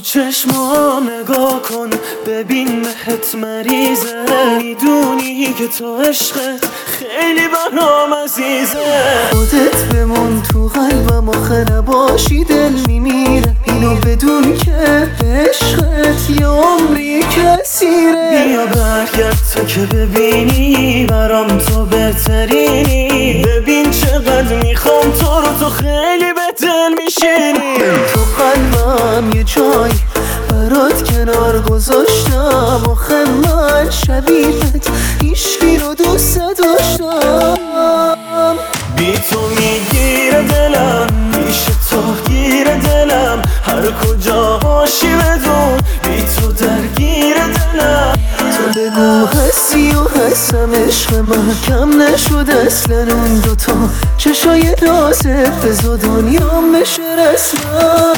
چشمام نگاه کن ببین بهت مریضه، میدونی که تو عشقت خیلی برام عزیزه. خودت بمون تو قلبم آخه نباشی دل میمیره، اینو بدون که عشقت یه عمری کسیره. بیا برگرد تو که ببینی برام تو بهترینی، ببین چقدر میخوام تو خیلی به دل میشینی. تو قلبم یه جای برات کنار گذاشتم، آخه من شبیهت هیچکی رو دوست داشتم. بی تو میگیره دلم، پیش تو گیر دلم، هر کجا باشی بدون بی تو درگیر دلم. تو بگو هستی و هستم، عشق من کم نشد اصلا. اون دوتا چشای رازت بزا دنیام بشه رسما.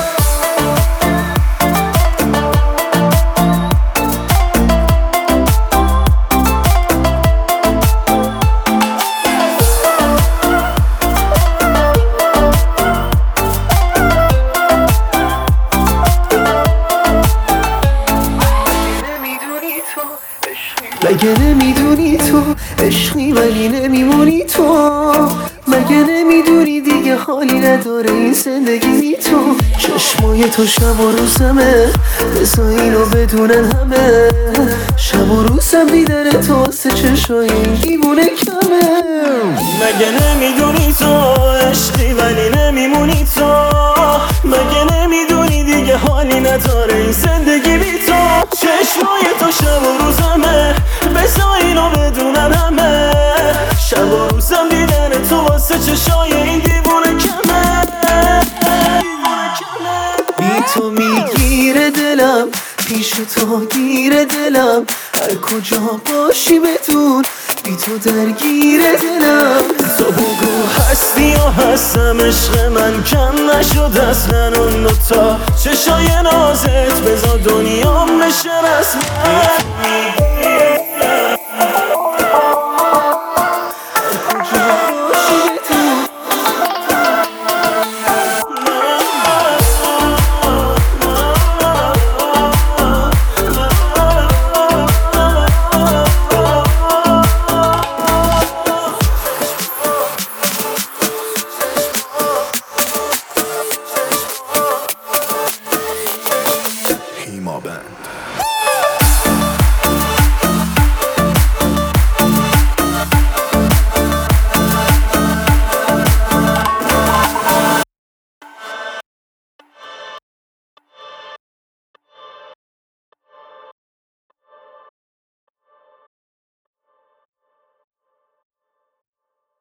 مگه نمیدونی تو عشقی ولی نمیمونی تو؟ مگه نمیدونی دیگه حالی نداره این زندگی بی تو؟ چشمای تو شب و روزمه، بذار اینو بدونن همه. شب و روزم دیدن تو واسه چشای این دیوونه کمه. مگه نمیدونی تو عشقی ولی نمیمونی تو؟ مگه نمیدونی دیگه حالی نداره این زندگی بی تو؟ چشمای تو شب و روزمه، بذار اینو بدونن همه. شب و روزم دیدن تو واسه چشای این دیوونه کمه. بی تو میگیره دلم، پیش تو گیره دلم، هر کجا باشی بدون بی تو درگیر دلم. تو بگو هستی و هستم، عشق من کم نشد اصلا. اون دوتا چشای نازت بذار دنیام بشه رسما.